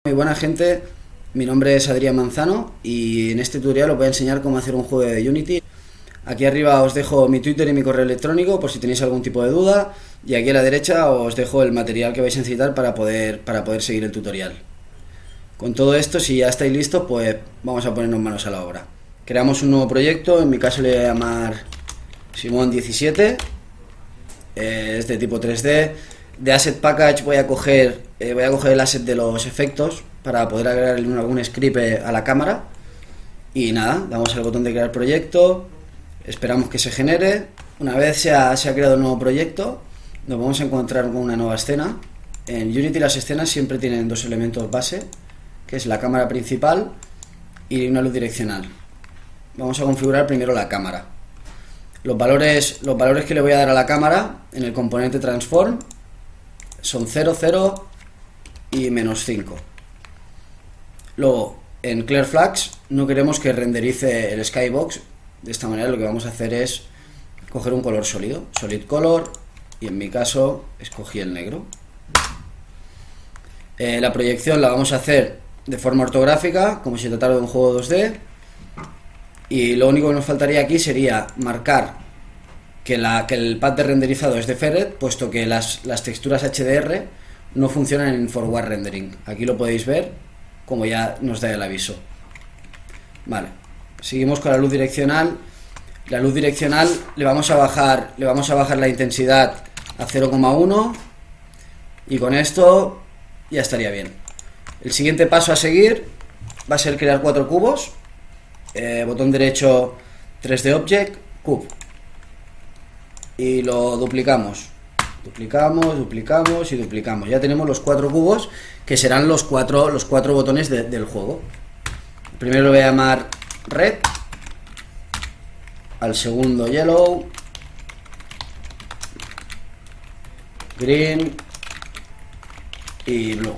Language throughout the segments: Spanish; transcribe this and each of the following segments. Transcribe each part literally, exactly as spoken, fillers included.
Muy buena gente, mi nombre es Adrián Manzano y en este tutorial os voy a enseñar cómo hacer un juego de Unity. Aquí arriba os dejo mi Twitter y mi correo electrónico por si tenéis algún tipo de duda, y aquí a la derecha os dejo el material que vais a necesitar para poder, para poder seguir el tutorial. Con todo esto, si ya estáis listos, pues vamos a ponernos manos a la obra. Creamos un nuevo proyecto, en mi caso le voy a llamar Simón diecisiete, eh, es de tipo tres D. De Asset Package voy a coger eh, voy a coger el asset de los efectos para poder agregar algún script a la cámara. Y nada, damos al botón de crear proyecto, esperamos que se genere. Una vez se ha, se ha creado un nuevo proyecto, nos vamos a encontrar con una nueva escena. En Unity las escenas siempre tienen dos elementos base, que es la cámara principal y una luz direccional. Vamos a configurar primero la cámara. Los valores, los valores que le voy a dar a la cámara en el componente transform son cero, cero y menos cinco. Luego, en Clear Flags no queremos que renderice el skybox. De esta manera lo que vamos a hacer es coger un color sólido, solid color, y en mi caso escogí el negro. Eh, la proyección la vamos a hacer de forma ortográfica, como si tratara de un juego dos D. Y lo único que nos faltaría aquí sería marcar que, la, que el pad de renderizado es de Ferret, puesto que las, las texturas H D R no funcionan en forward rendering. Aquí lo podéis ver, como ya nos da el aviso. Vale, seguimos con la luz direccional. La luz direccional le vamos a bajar, le vamos a bajar la intensidad a cero coma uno, y con esto ya estaría bien. El siguiente paso a seguir va a ser crear cuatro cubos. Eh, botón derecho, tres D Object, Cube, y lo duplicamos, duplicamos, duplicamos y duplicamos. Ya tenemos los cuatro cubos, que serán los cuatro, los cuatro botones de, del juego. Primero lo voy a llamar Red, al segundo Yellow, Green y Blue.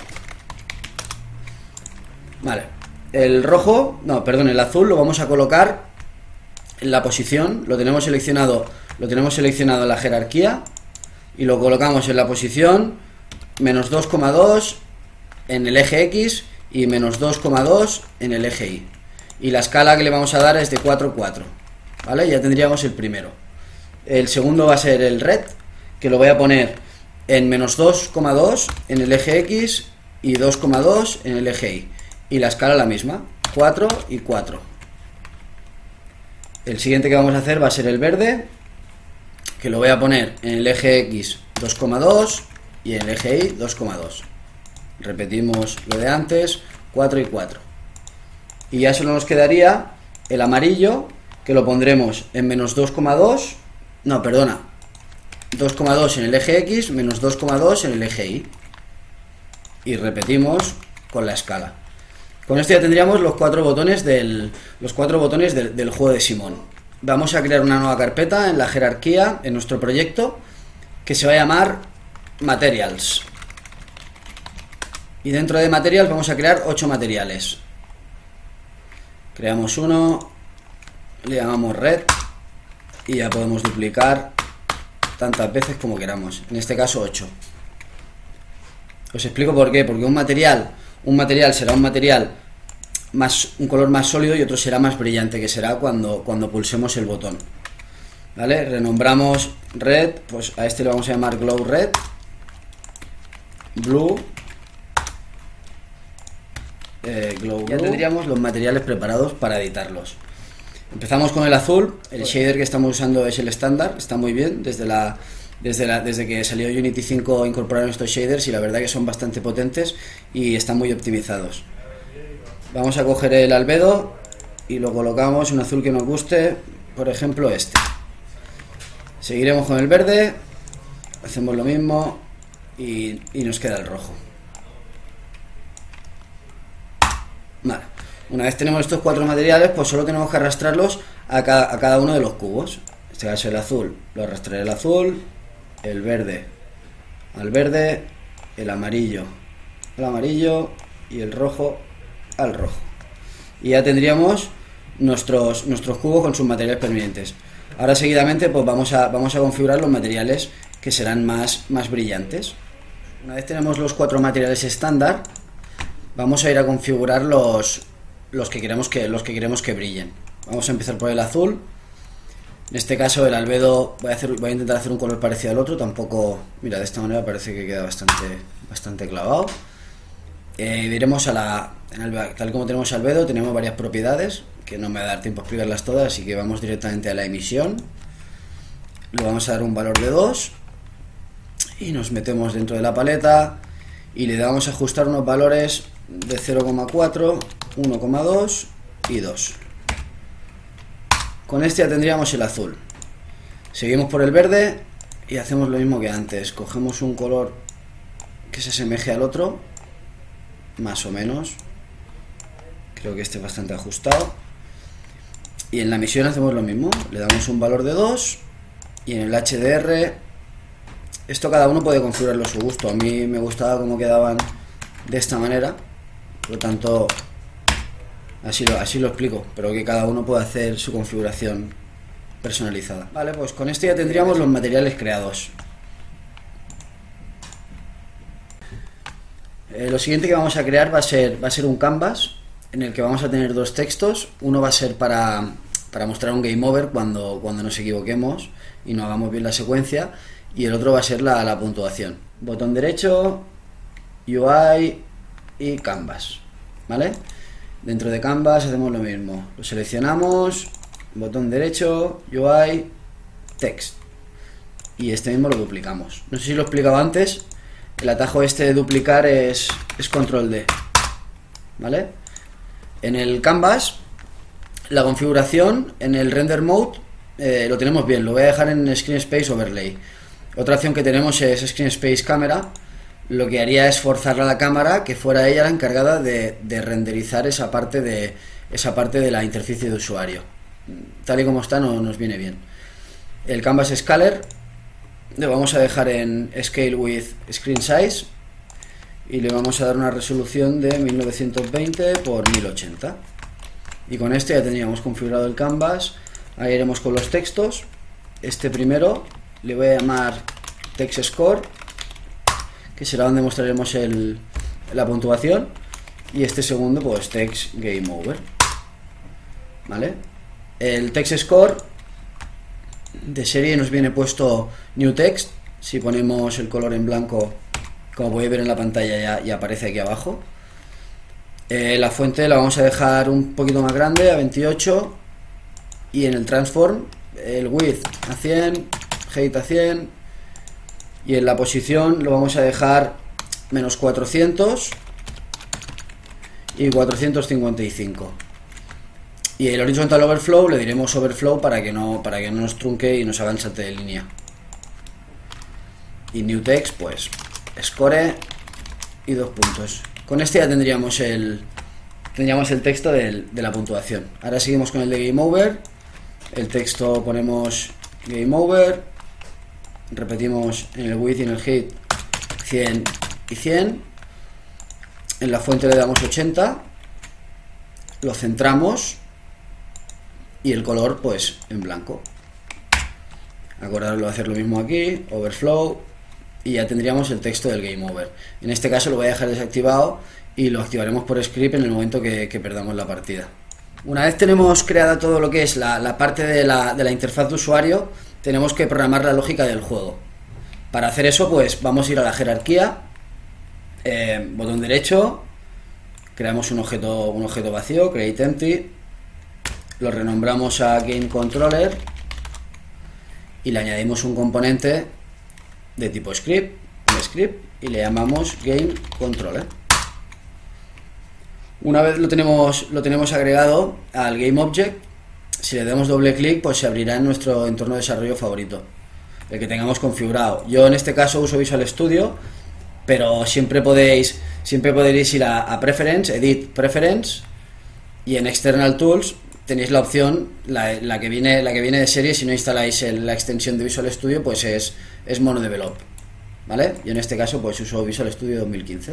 Vale, el rojo, no, perdón, el azul lo vamos a colocar en la posición. Lo tenemos seleccionado, lo tenemos seleccionado en la jerarquía y lo colocamos en la posición menos dos coma dos en el eje X y menos dos coma dos en el eje Y. Y la escala que le vamos a dar es de cuatro, cuatro. ¿Vale? Ya tendríamos el primero. El segundo va a ser el red, que lo voy a poner en menos dos coma dos en el eje X y dos coma dos en el eje Y. Y la escala la misma, cuatro y cuatro. El siguiente que vamos a hacer va a ser el verde, que lo voy a poner en el eje X dos coma dos y en el eje Y dos coma dos. Repetimos lo de antes, cuatro y cuatro. Y ya solo nos quedaría el amarillo, que lo pondremos en menos dos coma dos, no, perdona, dos coma dos en el eje X, menos dos coma dos en el eje Y. Y repetimos con la escala. Con esto ya tendríamos los cuatro botones del, los cuatro botones del, del juego de Simón. Vamos a crear una nueva carpeta en la jerarquía, en nuestro proyecto, que se va a llamar Materials. Y dentro de Materials vamos a crear ocho materiales. Creamos uno, le llamamos Red, y ya podemos duplicar tantas veces como queramos. En este caso ocho. Os explico por qué. Porque un material... Un material será un material más, un color más sólido, y otro será más brillante, que será cuando, cuando pulsemos el botón. ¿Vale? Renombramos red, pues a este le vamos a llamar glow red, blue, eh, glow blue. Ya tendríamos los materiales preparados para editarlos. Empezamos con el azul. El shader que estamos usando es el estándar, está muy bien. Desde la Desde, la, desde que salió Unity cinco incorporaron estos shaders y la verdad que son bastante potentes y están muy optimizados. Vamos a coger el albedo y lo colocamos un azul que nos guste, por ejemplo este. Seguiremos con el verde, hacemos lo mismo y, y nos queda el rojo. Vale. Una vez tenemos estos cuatro materiales, pues solo tenemos que arrastrarlos a cada, a cada uno de los cubos. En este caso el azul, lo arrastraré al azul, el verde al verde, el amarillo al amarillo y el rojo al rojo. Y ya tendríamos nuestros, nuestros cubos con sus materiales permanentes. Ahora seguidamente pues vamos a, vamos a configurar los materiales que serán más, más brillantes. Una vez tenemos los cuatro materiales estándar, vamos a ir a configurar los, los, que queremos que, los que queremos que brillen. Vamos a empezar por el azul. En este caso el albedo voy a, hacer, voy a intentar hacer un color parecido al otro. Tampoco, mira, de esta manera parece que queda bastante, bastante clavado. Eh, iremos a la, en el, tal como tenemos albedo, tenemos varias propiedades que no me va a dar tiempo a explicarlas todas, así que vamos directamente a la emisión. Le vamos a dar un valor de dos y nos metemos dentro de la paleta y le vamos a ajustar unos valores de cero coma cuatro, uno coma dos y dos. Con este ya tendríamos el azul. Seguimos por el verde y hacemos lo mismo que antes. Cogemos un color que se asemeje al otro, más o menos. Creo que este es bastante ajustado. Y en la emisión hacemos lo mismo. Le damos un valor de dos. Y en el H D R, esto cada uno puede configurarlo a su gusto. A mí me gustaba cómo quedaban de esta manera. Por lo tanto, así lo, así lo explico. Pero que cada uno puede hacer su configuración personalizada. Vale, pues con esto ya tendríamos los materiales creados. Eh, lo siguiente que vamos a crear va a ser, va a ser un canvas en el que vamos a tener dos textos. Uno va a ser para, para mostrar un game over cuando, cuando nos equivoquemos y no hagamos bien la secuencia, y el otro va a ser la, la puntuación. Botón derecho, U I y canvas, ¿vale? Dentro de canvas hacemos lo mismo. Lo seleccionamos, botón derecho, U I, text, y este mismo lo duplicamos. No sé si lo he explicado antes. El atajo este de duplicar es, es control D, ¿vale? En el canvas, la configuración en el render mode eh, lo tenemos bien. Lo voy a dejar en Screen Space Overlay. Otra opción que tenemos es Screen Space Camera. Lo que haría es forzar a la cámara que fuera ella la encargada de, de renderizar esa parte de, esa parte de la interfaz de usuario. Tal y como está no nos viene bien. El canvas scaler le vamos a dejar en Scale with Screen Size y le vamos a dar una resolución de mil novecientos veinte por mil ochenta. Y con este ya tendríamos configurado el canvas. Ahí iremos con los textos. Este primero le voy a llamar Text Score, que será donde mostraremos el, la puntuación. Y este segundo, pues Text Game Over, ¿vale? El Text Score de serie nos viene puesto New Text. Si ponemos el color en blanco, como podéis ver en la pantalla, ya, ya aparece aquí abajo. Eh, la fuente la vamos a dejar un poquito más grande, a veintiocho, y en el transform el width a cien, height a cien, y en la posición lo vamos a dejar menos cuatrocientos y cuatrocientos cincuenta y cinco. Y el horizontal overflow le diremos overflow para que no, para que no nos trunque y nos haga el salte de línea. Y new text, pues score y dos puntos. Con este ya tendríamos el tendríamos el texto del, de la puntuación. Ahora seguimos con el de game over. El texto ponemos game over, repetimos en el width y en el height cien y cien. En la fuente le damos ochenta, lo centramos y el color pues en blanco. Acordaros de hacer lo mismo aquí, overflow, y ya tendríamos el texto del game over. En este caso lo voy a dejar desactivado y lo activaremos por script en el momento que, que perdamos la partida. Una vez tenemos creada todo lo que es la, la parte de la, de la interfaz de usuario, tenemos que programar la lógica del juego. Para hacer eso, pues vamos a ir a la jerarquía, eh, botón derecho, creamos un objeto, un objeto vacío, create empty, lo renombramos a game controller y le añadimos un componente de tipo script, un script, y le llamamos game controller. Una vez lo tenemos, lo tenemos agregado al game object, si le damos doble clic, pues se abrirá en nuestro entorno de desarrollo favorito, el que tengamos configurado. Yo en este caso uso Visual Studio, pero siempre podéis, siempre podéis ir a, a Preference, Edit Preference, y en External Tools tenéis la opción, la, la, que, viene, la que viene de serie. Si no instaláis el, la extensión de Visual Studio, pues es, es MonoDevelop, ¿vale? Yo en este caso pues uso Visual Studio dos mil quince.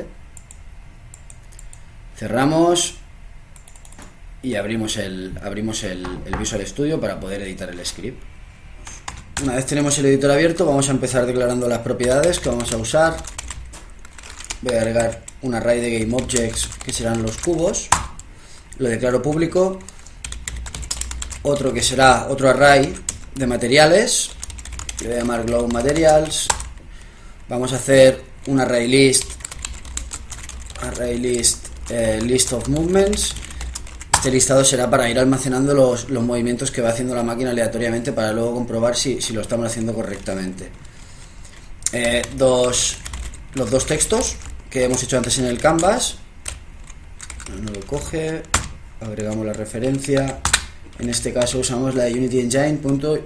Cerramos y abrimos el, abrimos el, el Visual Studio para poder editar el script. Una vez tenemos el editor abierto, vamos a empezar declarando las propiedades que vamos a usar. Voy a agregar un array de GameObjects que serán los cubos, lo declaro público. Otro que será otro array de materiales, le voy a llamar Glow Materials. Vamos a hacer un array list, array list, eh, list of movements. Este listado será para ir almacenando los, los movimientos que va haciendo la máquina aleatoriamente para luego comprobar si, si lo estamos haciendo correctamente. Eh, dos, los dos textos que hemos hecho antes en el canvas, no lo coge, agregamos la referencia. En este caso usamos la de Unity Engine.ui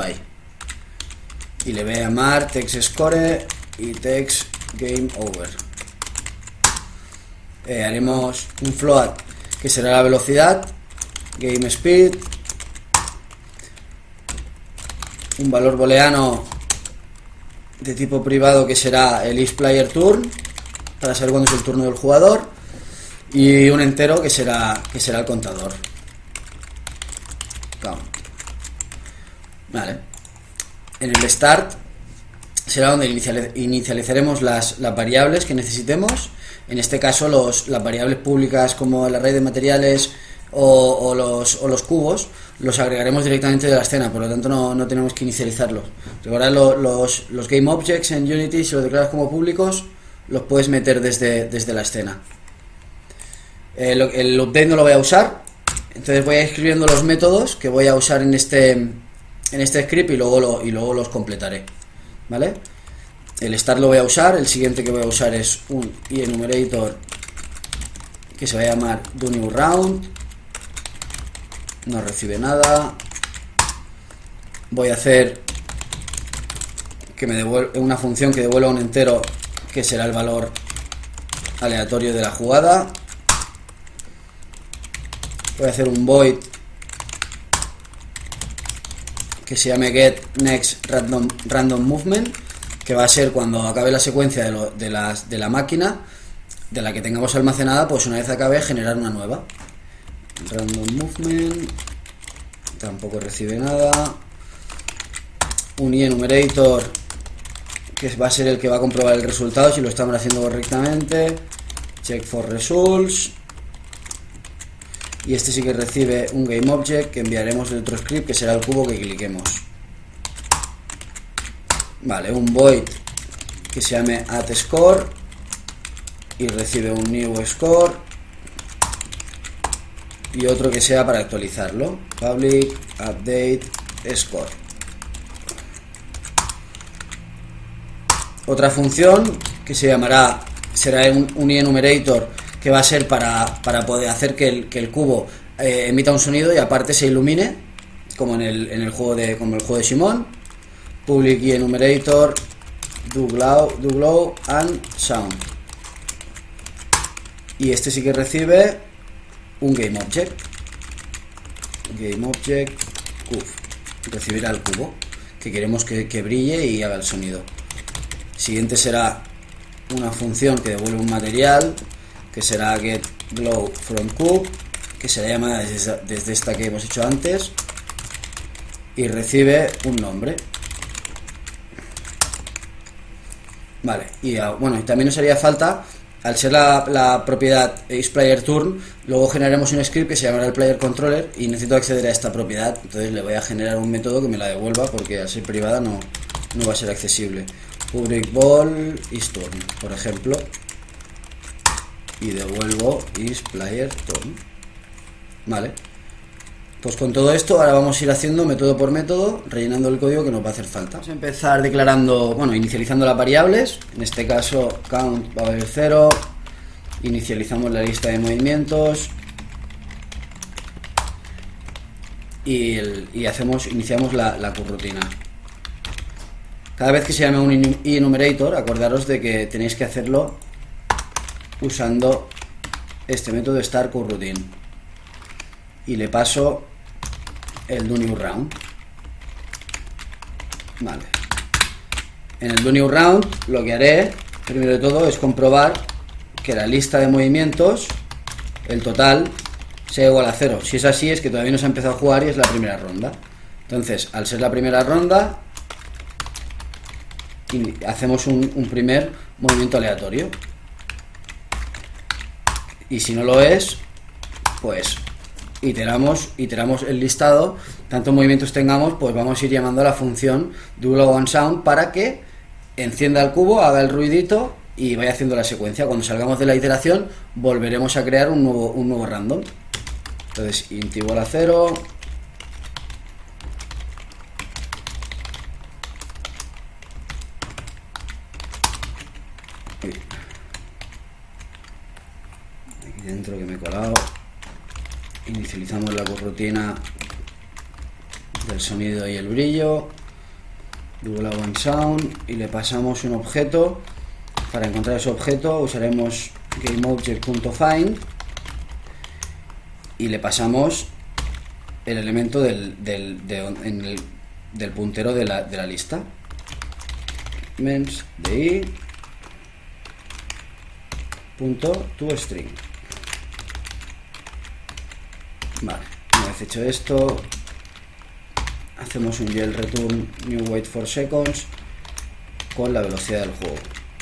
y le voy a llamar text score y text game over. Eh, haremos un float que será la velocidad, game speed, un valor booleano de tipo privado que será el isPlayerTurn para saber cuándo es el turno del jugador, y un entero que será que será el contador. Count. Vale. En el start será donde inicializaremos las, las variables que necesitemos. En este caso los, las variables públicas como el array de materiales o, o, los, o los cubos los agregaremos directamente de la escena, por lo tanto no, no tenemos que inicializarlos. Recordad, lo, los, los GameObjects en Unity, si los declaras como públicos, los puedes meter desde, desde la escena. El, el update no lo voy a usar, entonces voy a ir escribiendo los métodos que voy a usar en este, en este script y luego, lo, y luego los completaré. ¿Vale? El start lo voy a usar, el siguiente que voy a usar es un enumerator que se va a llamar doNewRound, no recibe nada. Voy a hacer que me devuelva una función que devuelva un entero que será el valor aleatorio de la jugada. Voy a hacer un void que se llame getNextRandom random movement, que va a ser cuando acabe la secuencia de, lo, de, las, de la máquina de la que tengamos almacenada, pues una vez acabe generar una nueva. Random movement, tampoco recibe nada. Un enumerator que va a ser el que va a comprobar el resultado si lo estamos haciendo correctamente. Check for results. Y este sí que recibe un GameObject que enviaremos de otro script que será el cubo que cliquemos. Vale, un void que se llame addScore y recibe un new score, y otro que sea para actualizarlo, public update score. Otra función que se llamará, será un, un enumerator que va a ser para, para poder hacer que el, que el cubo eh, emita un sonido y aparte se ilumine, como en el, en el juego de como el juego de Simón. Public enumerator do glow, do glow and sound. Y este sí que recibe un GameObject. GameObject cube. Recibirá el cubo que queremos que, que brille y haga el sonido. Siguiente será una función que devuelve un material, que será getGlowFromCube, que se llama desde, desde esta que hemos hecho antes, y recibe un nombre. Vale, y bueno, y también nos haría falta, al ser la, la propiedad isPlayerTurn, luego generaremos un script que se llamará el PlayerController y necesito acceder a esta propiedad, entonces le voy a generar un método que me la devuelva porque al ser privada no, no va a ser accesible. Public ball isTurn, por ejemplo, y devuelvo isPlayerTurn. Vale, pues con todo esto ahora vamos a ir haciendo método por método, rellenando el código que nos va a hacer falta. Vamos a empezar declarando, bueno, inicializando las variables. En este caso count va a valer cero. Inicializamos la lista de movimientos y, el, y hacemos, iniciamos la, la cubrutina. Cada vez que se llame un enumerator, acordaros de que tenéis que hacerlo usando este método startCubroutine. Y le paso el doNewRound. Vale. En el doNewRound lo que haré, primero de todo, es comprobar que la lista de movimientos, el total, sea igual a cero. Si es así, es que todavía no se ha empezado a jugar y es la primera ronda. Entonces, al ser la primera ronda, hacemos un, un primer movimiento aleatorio. y si no lo es, pues iteramos, iteramos el listado, tantos movimientos tengamos, pues vamos a ir llamando a la función double one sound para que encienda el cubo, haga el ruidito y vaya haciendo la secuencia. Cuando salgamos de la iteración volveremos a crear un nuevo, un nuevo random. Entonces int igual a cero, aquí dentro que me he colado, inicializamos la corrutina del sonido y el brillo, double one sound, y le pasamos un objeto. Para encontrar ese objeto usaremos GameObject.find y le pasamos el elemento del, del, de, en el, del puntero de la, de la lista. Mens de i punto toString. Vale, una vez hecho esto, hacemos un yell return new wait for seconds con la velocidad del juego.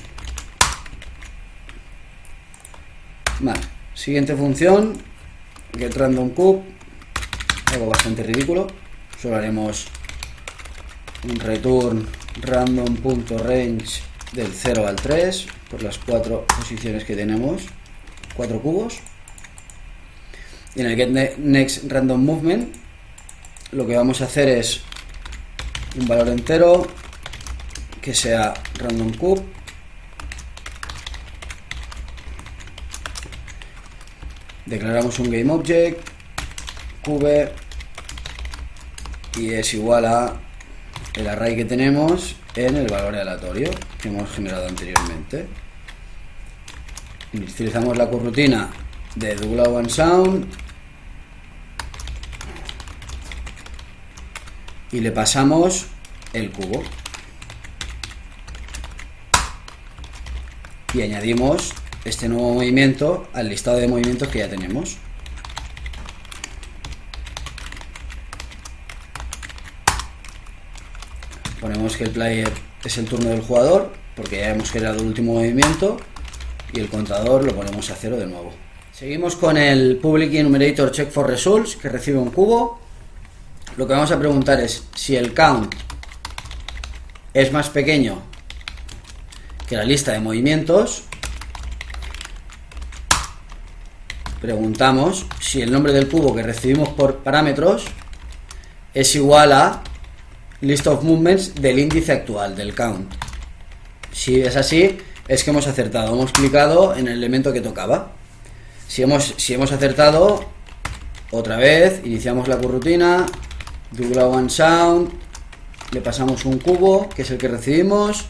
Vale, siguiente función, get random cube, algo bastante ridículo. Solo haremos un return random.range del cero al tres por las cuatro posiciones que tenemos, cuatro cubos. Y en el get next random movement lo que vamos a hacer es un valor entero que sea random cube, declaramos un GameObject cube y es igual a el array que tenemos en el valor aleatorio que hemos generado anteriormente. Utilizamos la corrutina de double one sound y le pasamos el cubo y añadimos este nuevo movimiento al listado de movimientos que ya tenemos. Ponemos que el player es el turno del jugador porque ya hemos creado el último movimiento y el contador lo ponemos a cero de nuevo. Seguimos con el public enumerator check for results que recibe un cubo. Lo que vamos a preguntar es si el count es más pequeño que la lista de movimientos. Preguntamos si el nombre del cubo que recibimos por parámetros es igual a list of movements del índice actual, del count. Si es así, es que hemos acertado. Hemos clicado en el elemento que tocaba. Si hemos, si hemos acertado, otra vez, iniciamos la corrutina, double one sound, le pasamos un cubo, que es el que recibimos,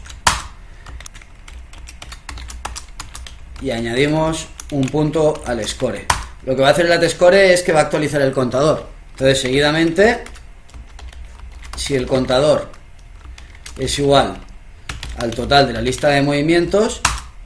y añadimos un punto al score. Lo que va a hacer el atscore es que va a actualizar el contador. Entonces, seguidamente, si el contador es igual al total de la lista de movimientos,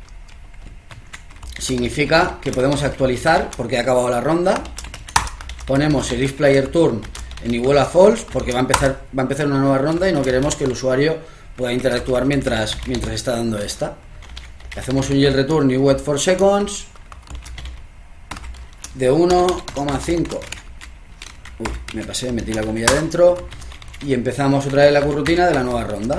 significa que podemos actualizar porque ha acabado la ronda. Ponemos el if player turn en igual a false porque va a empezar, va a empezar una nueva ronda y no queremos que el usuario pueda interactuar mientras, mientras está dando esta. Hacemos un yell return new wait for seconds de uno coma cinco. Uy, me pasé, metí la comilla dentro y empezamos otra vez la corrutina de la nueva ronda.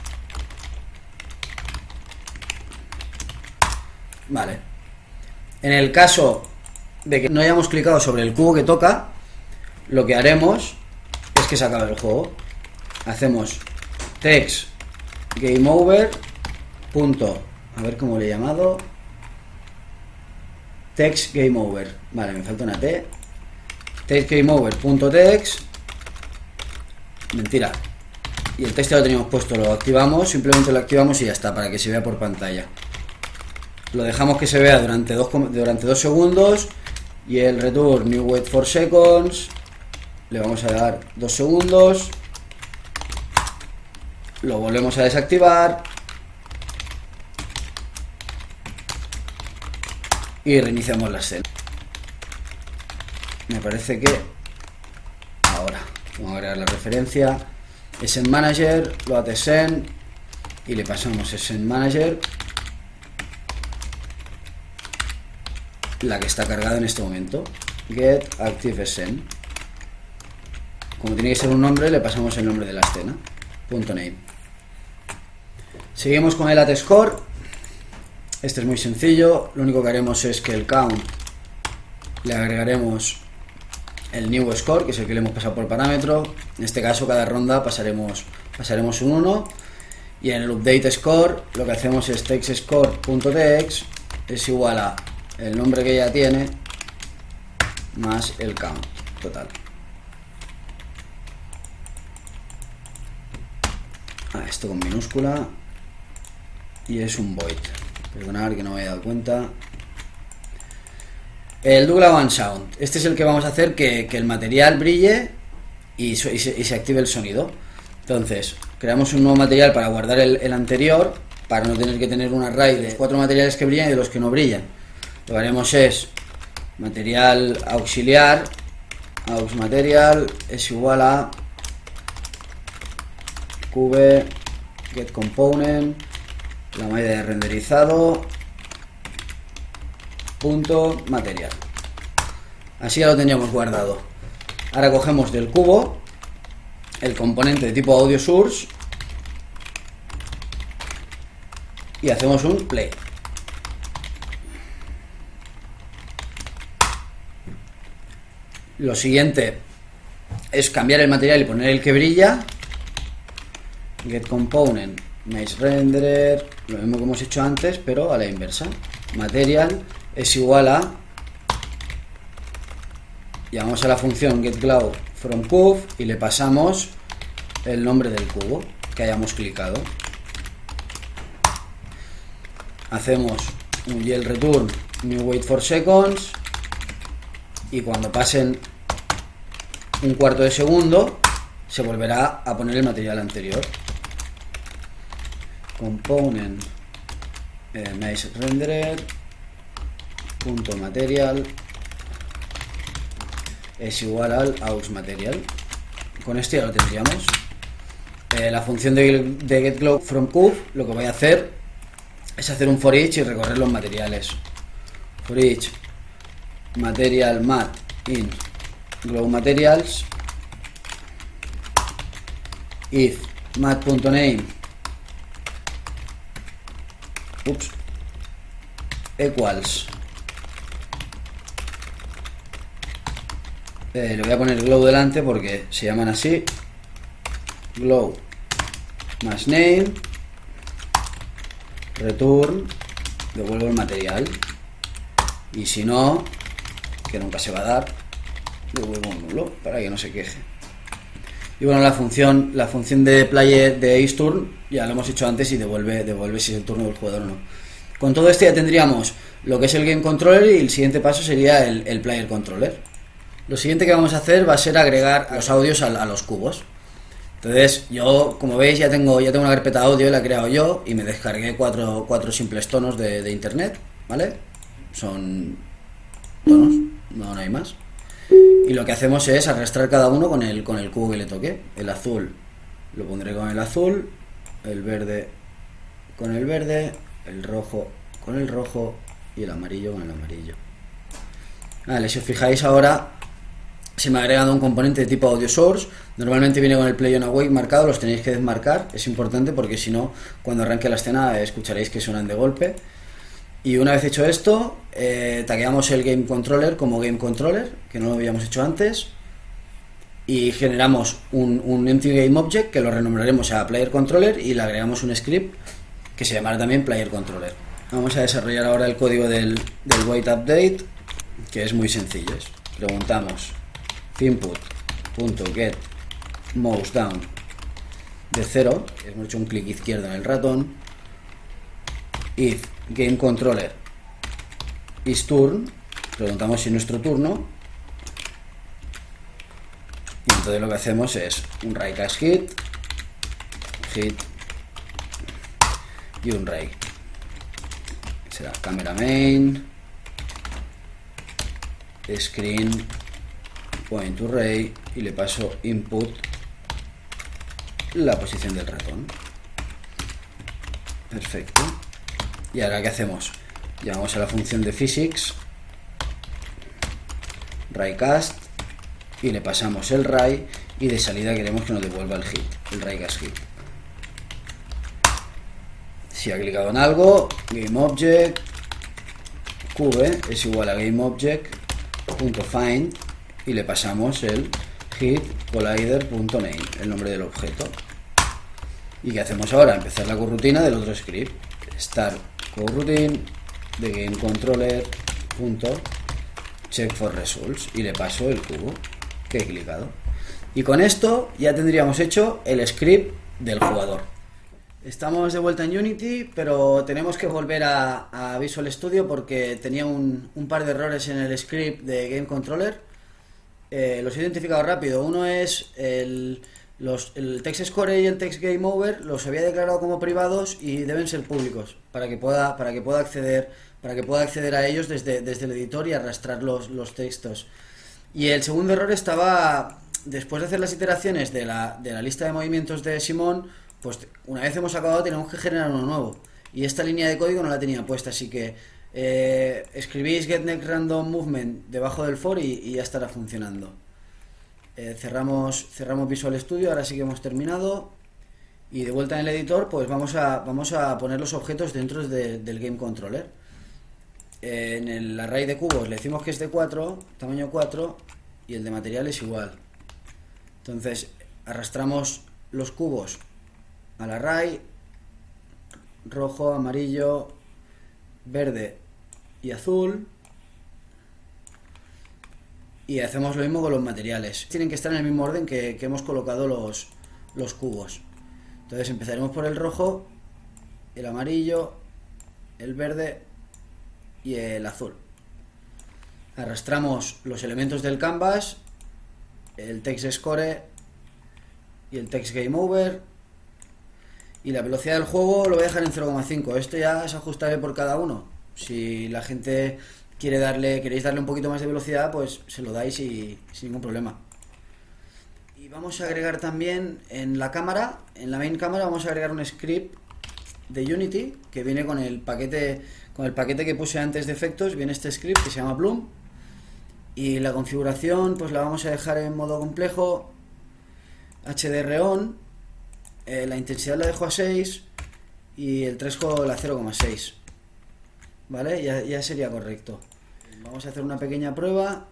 Vale. En el caso de que no hayamos clicado sobre el cubo que toca, lo que haremos es que se acabe el juego. Hacemos text game over punto, a ver cómo le he llamado, text game over. Vale, me falta una T. Text game over punto text. Mentira. Y el texto lo teníamos puesto, lo activamos, simplemente lo activamos y ya está, para que se vea por pantalla. Lo dejamos que se vea durante dos, durante dos segundos y el return new wait for seconds le vamos a dar dos segundos, lo volvemos a desactivar y reiniciamos la escena. Me parece que ahora vamos a agregar la referencia Send Manager, load send y le pasamos Send Manager la que está cargada en este momento. Get active scene. Como tiene que ser un nombre, le pasamos el nombre de la escena. Punto name. Seguimos con el at score. Este es muy sencillo. Lo único que haremos es que el count le agregaremos el new score, que es el que le hemos pasado por parámetro. En este caso, cada ronda pasaremos, pasaremos un uno. Y en el update score, lo que hacemos es textscore.text es igual a el nombre que ya tiene más el count total. Ah, esto con minúscula. Y es un void. Perdonad que no me he dado cuenta. El Douglas One Sound. Este es el que vamos a hacer que, que el material brille y, y, se, y se active el sonido. Entonces, creamos un nuevo material para guardar el, el anterior, para no tener que tener un array de cuatro materiales que brillan y de los que no brillan. Lo que haremos es material auxiliar, aux material es igual a cube get component, la malla de renderizado punto material. Así ya lo teníamos guardado. Ahora cogemos del cubo el componente de tipo audio source y hacemos un play. Lo siguiente es cambiar el material y poner el que brilla. Get component nice renderer, lo mismo que hemos hecho antes, pero a la inversa. Material es igual a, llamamos a la función getGlow from cube y le pasamos el nombre del cubo que hayamos clicado. Hacemos un yell return new wait for seconds y cuando pasen un cuarto de segundo se volverá a poner el material anterior. Component eh, nice renderer punto material es igual al aux material. Con esto ya lo tendríamos. Eh, la función de, de getGlow from cube lo que voy a hacer es hacer un for each y recorrer los materiales. For each material mat in glow materials if mat.name ups equals eh, le voy a poner glow delante porque se llaman así, glow más name return, devuelvo el material y si no, que nunca se va a dar, devuelvo un nulo para que no se queje. Y bueno, la función la función de player de isTurn ya lo hemos hecho antes y devuelve, devuelve si es el turno del jugador o no. Con todo esto ya tendríamos lo que es el game controller y el siguiente paso sería el, el player controller. Lo siguiente que vamos a hacer va a ser agregar los audios a, a los cubos. Entonces yo, como veis, ya tengo ya tengo una carpeta audio, la he creado yo y me descargué cuatro, cuatro simples tonos de, de internet, ¿vale? Son tonos, no, no hay más. Y lo que hacemos es arrastrar cada uno con el, con el cubo que le toque. El azul lo pondré con el azul, el verde con el verde, el rojo con el rojo y el amarillo con el amarillo. Vale, si os fijáis ahora se me ha agregado un componente de tipo audio source. Normalmente viene con el play on awake marcado, los tenéis que desmarcar, es importante porque si no, cuando arranque la escena escucharéis que suenan de golpe. Y una vez hecho esto, eh, tagueamos el game controller como game controller, que no lo habíamos hecho antes, y generamos un, un empty game object que lo renombraremos a player controller y le agregamos un script que se llamará también player controller. Vamos a desarrollar ahora el código del, del wait update, que es muy sencillo. Es, preguntamos input.get mouse down de cero, hemos hecho un clic izquierdo en el ratón, if game controller is turn, preguntamos si es nuestro turno y entonces lo que hacemos es un write as hit, hit y un write. Será camera main screen point to array y le paso input la posición del ratón. Perfecto. Y ahora ¿qué hacemos? Llamamos a la función de physics Raycast, y le pasamos el ray, y de salida queremos que nos devuelva el hit, el Raycast hit. Si ha clicado en algo, GameObject cube es igual a GameObject.find, y le pasamos el hit collider.name, el nombre del objeto. ¿Y qué hacemos ahora? Empezar la coroutine del otro script. Start coroutine de GameController.check for results, y le paso el cubo que he clicado. Y con esto ya tendríamos hecho el script del jugador. Estamos de vuelta en Unity, pero tenemos que volver a, a Visual Studio porque tenía un, un par de errores en el script de Game Controller. Eh, los he identificado rápido. Uno es el, los, el text score y el text game over los había declarado como privados y deben ser públicos para que pueda para que pueda acceder para que pueda acceder a ellos desde, desde el editor y arrastrar los, los textos. Y el segundo error estaba después de hacer las iteraciones de la, de la lista de movimientos de Simón. Pues una vez hemos acabado tenemos que generar uno nuevo y esta línea de código no la tenía puesta, así que eh, escribís getNextRandomMovement debajo del for y, y ya estará funcionando. eh, cerramos cerramos Visual Studio, ahora sí que hemos terminado, y de vuelta en el editor pues vamos a vamos a poner los objetos dentro de, del Game Controller. Eh, en el array de cubos le decimos que es de cuatro, tamaño cuatro, y el de material es igual. Entonces arrastramos los cubos al array, rojo, amarillo, verde y azul, y hacemos lo mismo con los materiales. Tienen que estar en el mismo orden que, que hemos colocado los, los cubos. Entonces empezaremos por el rojo, el amarillo, el verde y el azul. Arrastramos los elementos del canvas, el text score y el text game over. Y la velocidad del juego lo voy a dejar en cero coma cinco. Esto ya es ajustable por cada uno. Si la gente quiere darle, queréis darle un poquito más de velocidad, pues se lo dais y sin ningún problema. Y vamos a agregar también en la cámara, en la main cámara vamos a agregar un script de Unity que viene con el paquete, con el paquete que puse antes de efectos. Viene este script que se llama Bloom, y la configuración pues la vamos a dejar en modo complejo, H D R on. Eh, la intensidad la dejo a seis y el threshold la cero coma seis. Vale, ya, ya sería correcto. Vamos a hacer una pequeña prueba.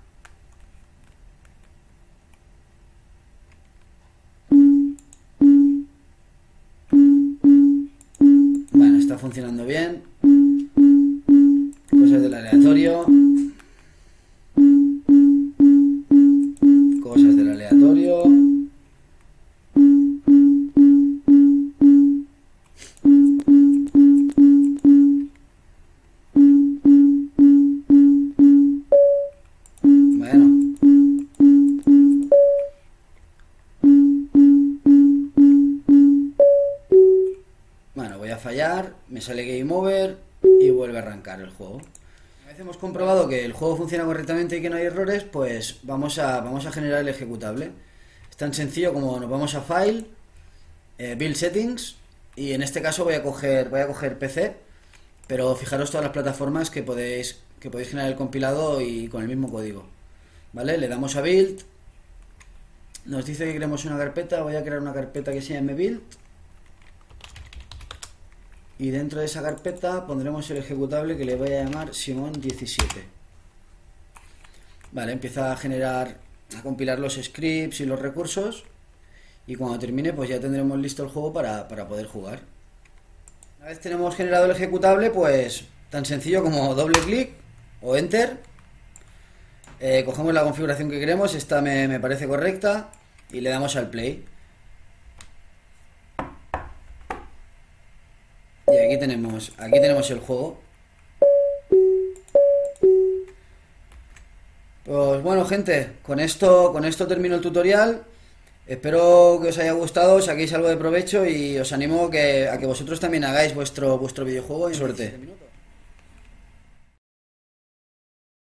Bueno, está funcionando bien. Cosas del aleatorio. Cosas del aleatorio. Fallar, me sale game over y vuelve a arrancar el juego. Una vez hemos comprobado que el juego funciona correctamente y que no hay errores, pues vamos a, vamos a generar el ejecutable. Es tan sencillo como nos vamos a File, eh, Build Settings, y en este caso voy a coger, voy a coger P C, pero fijaros todas las plataformas que podéis, que podéis generar el compilado y con el mismo código. ¿Vale? Le damos a Build, nos dice que queremos una carpeta, voy a crear una carpeta que se llame Build. Y dentro de esa carpeta pondremos el ejecutable que le voy a llamar Simón diecisiete. Vale, empieza a generar, a compilar los scripts y los recursos. Y cuando termine, pues ya tendremos listo el juego para, para poder jugar. Una vez tenemos generado el ejecutable, pues tan sencillo como doble clic o Enter. Eh, cogemos la configuración que queremos, esta me, me parece correcta, y le damos al play. Y aquí tenemos, aquí tenemos el juego. Pues bueno, gente, con esto, con esto termino el tutorial. Espero que os haya gustado, saquéis algo de provecho y os animo que, a que vosotros también hagáis vuestro, vuestro videojuego y suerte.